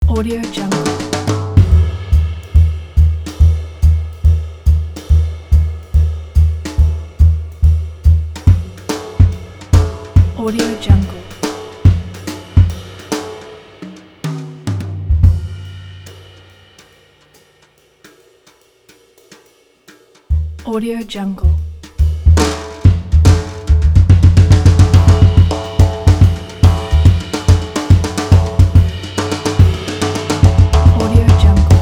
Audio Jungle. Audio Jungle. Audio Jungle. Audio Jungle.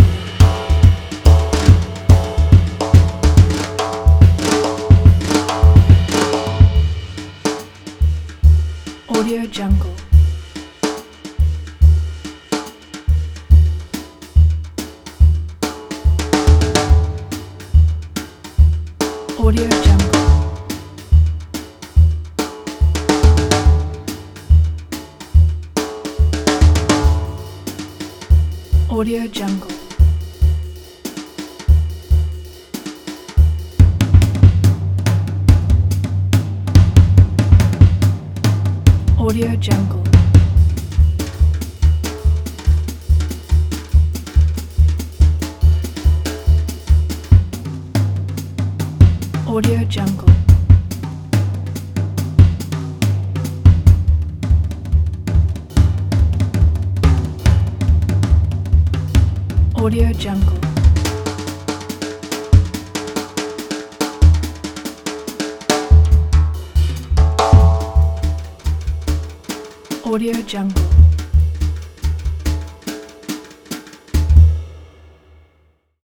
Audio Jungle. Audio Jungle. Audio Jungle. Audio Jungle. Audio Jungle. Audio Jungle. Audio Jungle.